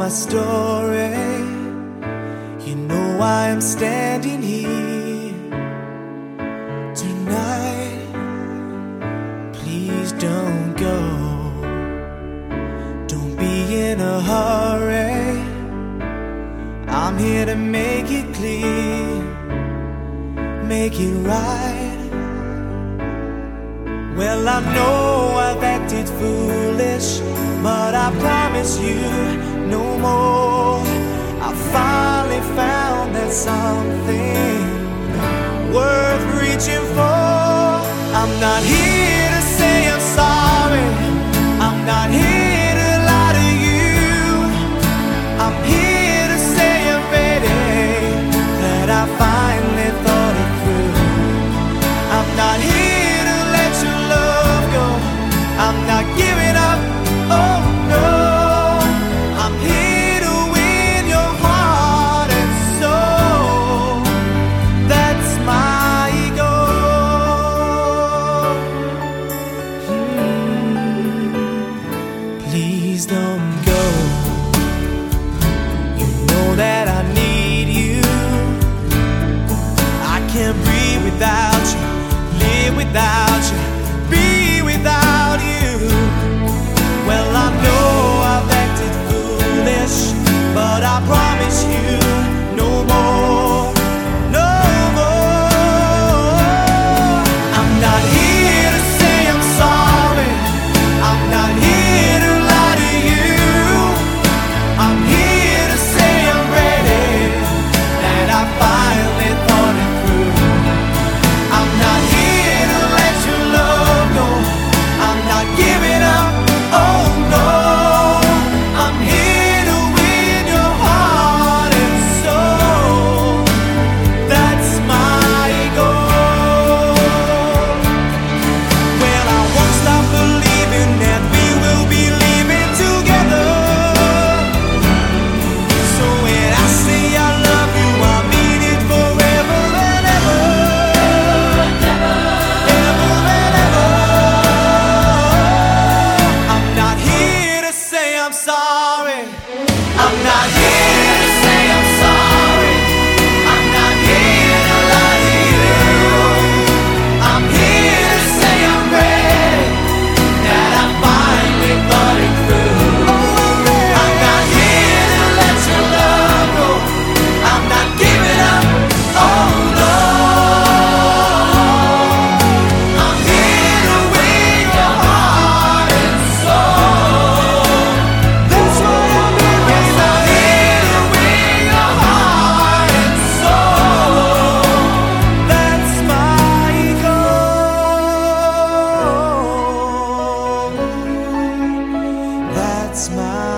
my story, you know why I'm standing here tonight. Please don't go, don't be in a hurry. I'm here to make it clear, make it right. Well, I know I've acted foolish, but I promise you no more. I finally found that something worth reaching for. I'm not here to say I'm sorry, I'm not here to lie to you. I'm here to say I'm ready, that I finally thought it through. I'm not here to let your love go, I'm not giving up, oh no. I'm here to win your heart and soul, that's my goal. Please don't go, you know that I need you. I can't breathe without you, live without you, be without you. Well, I know I've acted foolish, but I promise you no more, no more. I'm not here to say I'm sorry, I'm not here to lie to you. I'm here to say I'm ready, that I finally thought it through. I'm not here to let your love go, I'm not giving up, oh no. I'm here to win your heart and soul, that's my goal. Well, I won't stop believing that we will be living together. So when I say I love you, I mean it forever and ever, ever and ever. I'm not here to say I'm sorry, I'm not here to say I'm sorry, I'm not here to lie to you. I'm here to say I'm ready, that I finally thought it through. I'm not here to let your love go, I'm not giving up, oh no. I'm here to win your heart and soul, that's why I'm here. Yes, I'm here to win your heart and soul, that's my goal, that's my